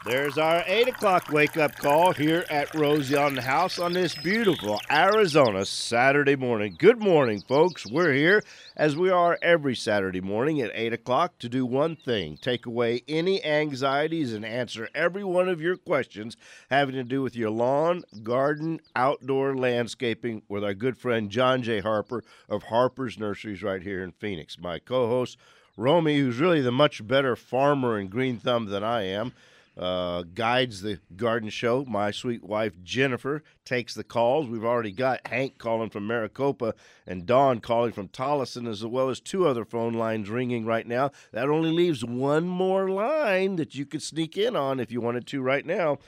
There's our 8 o'clock wake-up call here at Rosie on the House on this beautiful Arizona Saturday morning. Good morning, folks. We're here, as we are every Saturday morning at 8 o'clock, to do one thing: take away any anxieties and answer every one of your questions having to do with your lawn, garden, outdoor landscaping with our good friend John J. Harper of Harper's Nurseries right here in Phoenix. My co-host, Romy, who's really the much better farmer and green thumb than I am, guides the garden show. My sweet wife, Jennifer, takes the calls. We've already got Hank calling from Maricopa and Dawn calling from Tolleson, as well as 2 other phone lines ringing right now. That only leaves one more line that you could sneak in on if you wanted to right now.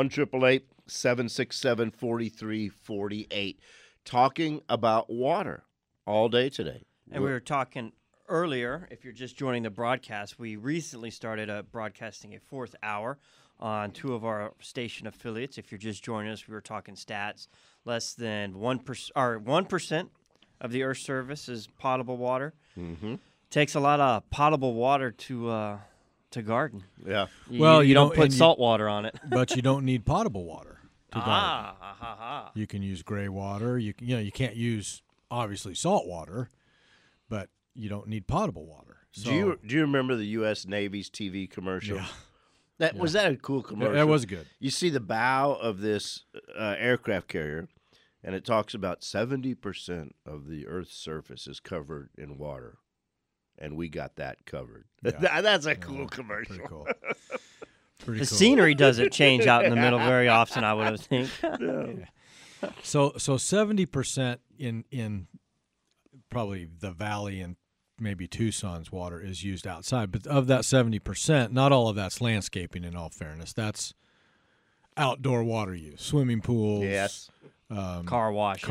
1-888-767-4348. Talking about water all day today. And we were talking earlier, if you're just joining the broadcast, we recently started broadcasting a 4th hour on 2 of our station affiliates. If you're just joining us, we were talking stats. Less than 1% of the Earth's surface is potable water. Mm-hmm. Takes a lot of potable water to garden. Yeah. You don't put salt water on it. But you don't need potable water to garden. Ha. You can use gray water. You can't use obviously salt water, but you don't need potable water. So, do you remember the U.S. Navy's TV commercial? Yeah. Was that a cool commercial? That was good. You see the bow of this aircraft carrier, and it talks about 70% of the Earth's surface is covered in water, and we got that covered. Yeah. That's a cool commercial. Pretty cool. The scenery doesn't change out in the middle very often, I would think. Yeah. So 70% in probably the valley and maybe Tucson's water is used outside. But of that 70%, not all of that's landscaping, in all fairness. That's outdoor water use, swimming pools, Yes. Car washes.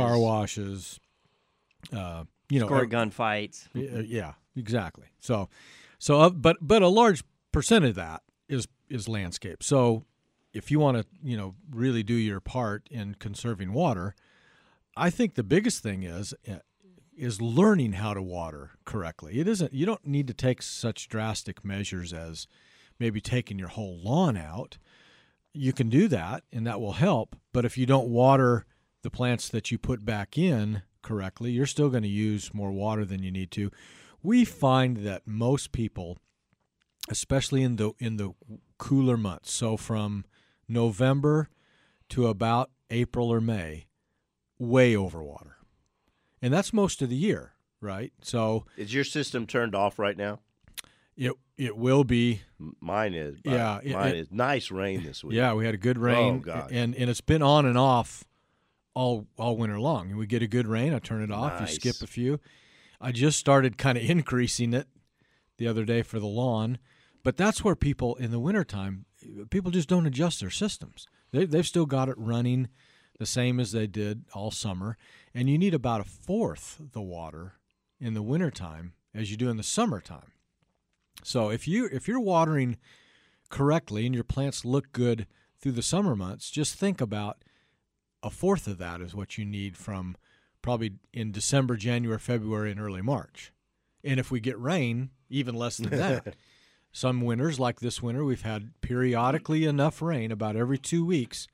Squirt gun fights. Yeah, exactly. But a large percent of that is landscape. So if you want to, really do your part in conserving water, I think the biggest thing is learning how to water correctly. You don't need to take such drastic measures as maybe taking your whole lawn out. You can do that, and that will help. But if you don't water the plants that you put back in correctly, you're still going to use more water than you need to. We find that most people, especially in the cooler months, so from November to about April or May, way overwater. And that's most of the year, right? So is your system turned off right now? It will be. Mine is. Yeah. Mine is. Nice rain this week. Yeah, we had a good rain. Oh, gosh. And it's been on and off all winter long. And we get a good rain, I turn it off. Nice. You skip a few. I just started kind of increasing it the other day for the lawn. But that's where people, in the wintertime, people just don't adjust their systems. They've still got it running the same as they did all summer. And you need about 1/4 the water in the wintertime as you do in the summertime. So if you're watering correctly and your plants look good through the summer months, just think about 1/4 of that is what you need from probably in December, January, February, and early March. And if we get rain, even less than that. Some winters, like this winter, we've had periodically enough rain about every 2 weeks.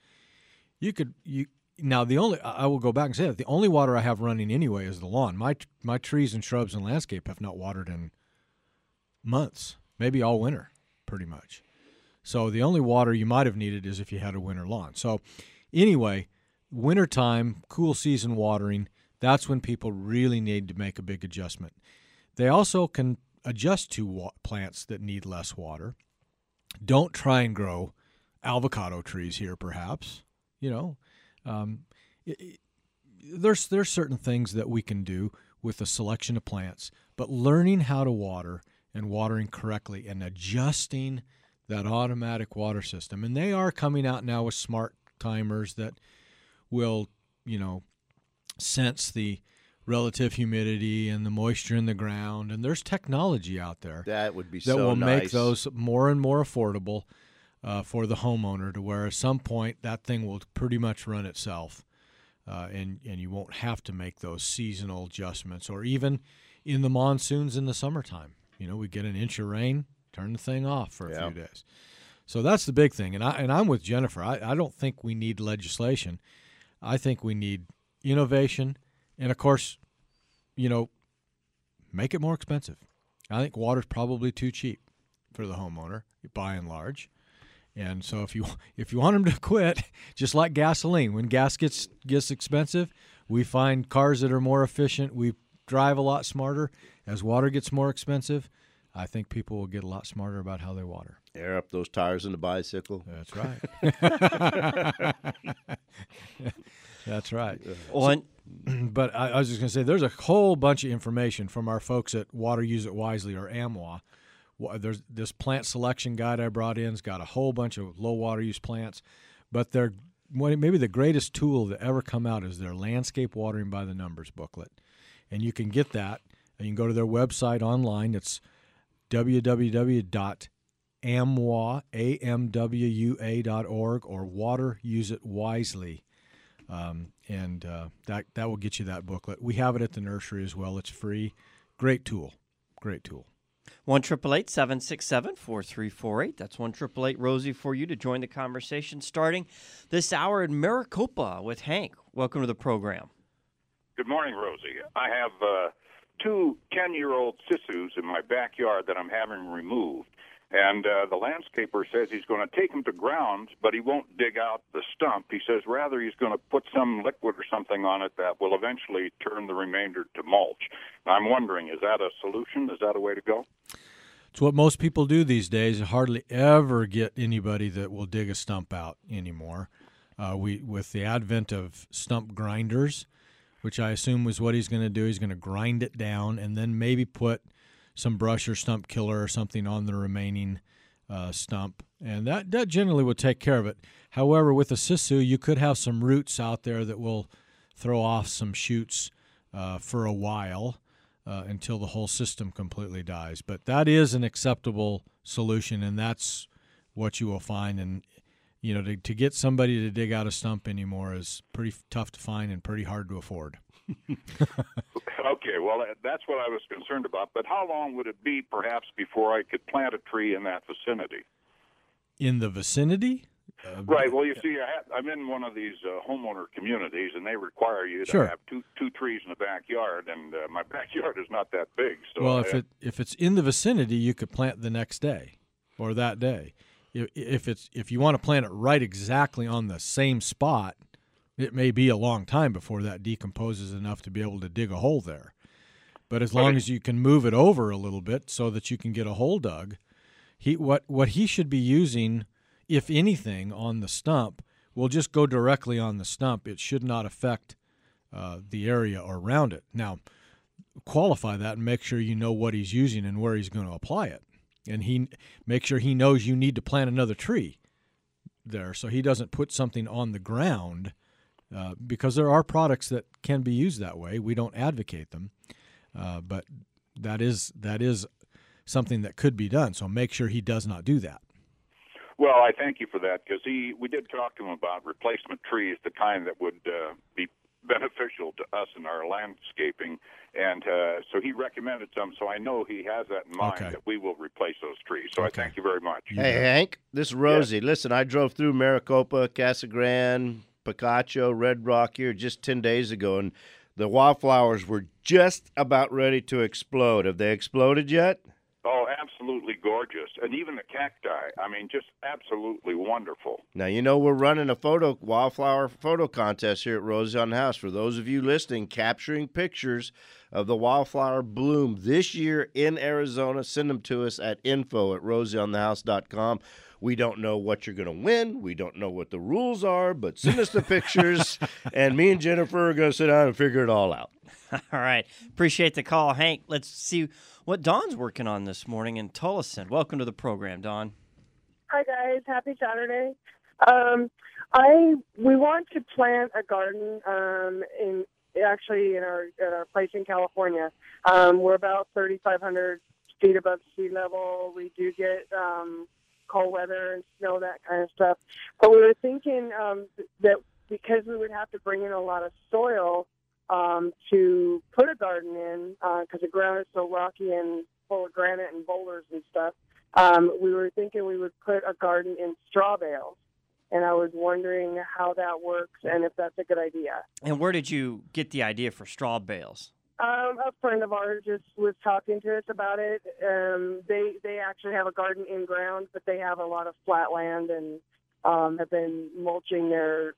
I will go back and say that the only water I have running anyway is the lawn. My trees and shrubs and landscape have not watered in months, maybe all winter, pretty much. So the only water you might have needed is if you had a winter lawn. So anyway, wintertime, cool season watering, that's when people really need to make a big adjustment. They also can adjust to plants that need less water. Don't try and grow avocado trees here, perhaps. There's certain things that we can do with a selection of plants, but learning how to water and watering correctly and adjusting that automatic water system. And they are coming out now with smart timers that will, sense the relative humidity and the moisture in the ground. And there's technology out there that would be that will nice. make those more and more affordable for the homeowner, to where at some point that thing will pretty much run itself, and you won't have to make those seasonal adjustments, or even in the monsoons in the summertime. We get an inch of rain, turn the thing off for a few days. So that's the big thing. And I'm with Jennifer. I don't think we need legislation. I think we need innovation, and of course, make it more expensive. I think water's probably too cheap for the homeowner, by and large. And so if you want them to quit, just like gasoline, when gas gets expensive, we find cars that are more efficient. We drive a lot smarter. As water gets more expensive, I think people will get a lot smarter about how they water. Air up those tires in the bicycle. That's right. That's right. But I was just going to say, there's a whole bunch of information from our folks at Water Use It Wisely, or AMWA. There's this plant selection guide I brought in. It's got a whole bunch of low water use plants. But maybe the greatest tool that ever come out is their Landscape Watering by the Numbers booklet. And you can get that. And you can go to their website online. It's www.amwa.org or Water Use It Wisely. And that will get you that booklet. We have it at the nursery as well. It's free. Great tool. Great tool. 1-888-767-4348. That's 1-888-ROSIE for you to join the conversation starting this hour in Maricopa with Hank. Welcome to the program. Good morning, Rosie. I have two 10-year-old sisus in my backyard that I'm having removed. And the landscaper says he's going to take them to grounds, but he won't dig out the stump. He says rather he's going to put some liquid or something on it that will eventually turn the remainder to mulch. I'm wondering, is that a solution? Is that a way to go? It's what most people do these days. Hardly ever get anybody that will dig a stump out anymore. With the advent of stump grinders, which I assume was what he's going to do, he's going to grind it down and then maybe put some brush or stump killer or something on the remaining stump, and that generally would take care of it. However, with a sisu, you could have some roots out there that will throw off some shoots for a while until the whole system completely dies. But that is an acceptable solution, and that's what you will find. And to get somebody to dig out a stump anymore is pretty tough to find and pretty hard to afford. Okay, well, that's what I was concerned about. But how long would it be, perhaps, before I could plant a tree in that vicinity? In the vicinity? Right. Well, you see, I'm in one of these homeowner communities, and they require you to have two trees in the backyard, and my backyard is not that big. So well, if it's in the vicinity, you could plant the next day or that day. If you want to plant it right exactly on the same spot, it may be a long time before that decomposes enough to be able to dig a hole there. But as long as you can move it over a little bit so that you can get a hole dug, what he should be using, if anything, on the stump will just go directly on the stump. It should not affect the area around it. Now, qualify that and make sure you know what he's using and where he's going to apply it. And make sure he knows you need to plant another tree there so he doesn't put something on the ground. Because there are products that can be used that way. We don't advocate them, but that is something that could be done. So make sure he does not do that. Well, I thank you for that, because we did talk to him about replacement trees, the kind that would be beneficial to us in our landscaping, and so he recommended some. So I know he has that in mind, that we will replace those trees. So I thank you very much. Hey, Hank, this is Rosie. Yes. Listen, I drove through Maricopa, Casa Grande, Picacho, Red Rock here just 10 days ago, and the wildflowers were just about ready to explode. Have they exploded yet? Oh, absolutely gorgeous. And even the cacti, I mean, just absolutely wonderful. Now, we're running a wildflower photo contest here at Rosie on the House. For those of you listening, capturing pictures of the wildflower bloom this year in Arizona, send them to us at info@rosieonthehouse.com. We don't know what you're going to win. We don't know what the rules are, but send us the pictures, and me and Jennifer are going to sit down and figure it all out. All right. Appreciate the call, Hank. Let's see what Dawn's working on this morning in Tullison. Welcome to the program, Dawn. Hi, guys. Happy Saturday. We want to plant a garden in our place in California. We're about 3,500 feet above sea level. We do get cold weather and snow, that kind of stuff. But we were thinking that because we would have to bring in a lot of soil to put a garden in, because the ground is so rocky and full of granite and boulders and stuff, We were thinking we would put a garden in straw bales, and I was wondering how that works and if that's a good idea. And where did you get the idea for straw bales? A friend of ours just was talking to us about it. They actually have a garden in ground, but they have a lot of flat land and have been mulching their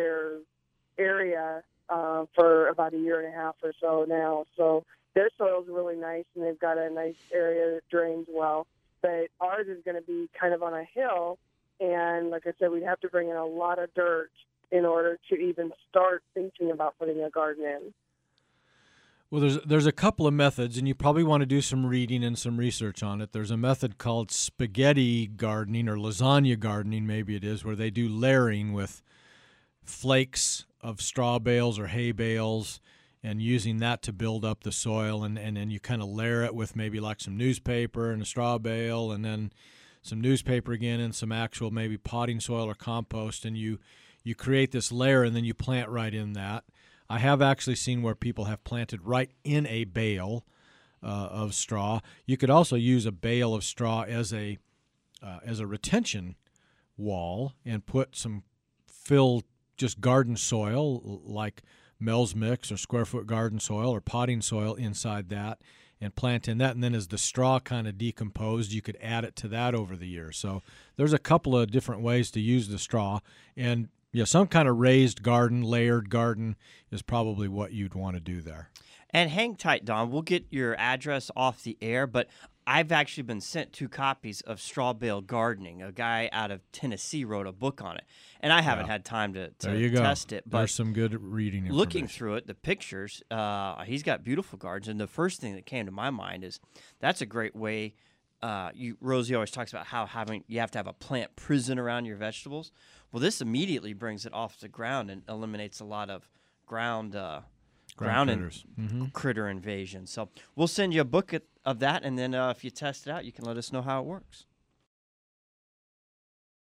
area for about a year and a half or so now. So their soil's really nice, and they've got a nice area that drains well. But ours is going to be kind of on a hill, and like I said, we'd have to bring in a lot of dirt in order to even start thinking about putting a garden in. Well, there's a couple of methods, and you probably want to do some reading and some research on it. There's a method called spaghetti gardening or lasagna gardening, maybe it is, where they do layering with flakes of straw bales or hay bales and using that to build up the soil. And then you kind of layer it with maybe like some newspaper and a straw bale and then some newspaper again and some actual maybe potting soil or compost. And you create this layer and then you plant right in that. I have actually seen where people have planted right in a bale of straw. You could also use a bale of straw as a retention wall and put some fill just garden soil like Mel's Mix or Square Foot Garden soil or potting soil inside that and plant in that. And then as the straw kind of decomposed, you could add it to that over the year. So there's a couple of different ways to use the straw. And yeah, some kind of raised garden, layered garden is probably what you'd want to do there. And hang tight, Don. We'll get your address off the air, but I've actually been sent 2 copies of Straw Bale Gardening. A guy out of Tennessee wrote a book on it, and I haven't had time to there you go. test it. But there's some good reading information. looking through it, the pictures, he's got beautiful gardens, and the first thing that came to my mind is that's a great way. Rosie always talks about how you have to have a plant prison around your vegetables. Well, this immediately brings it off the ground and eliminates a lot of ground critters. Critter invasion. So we'll send you a book of that, and then if you test it out, you can let us know how it works.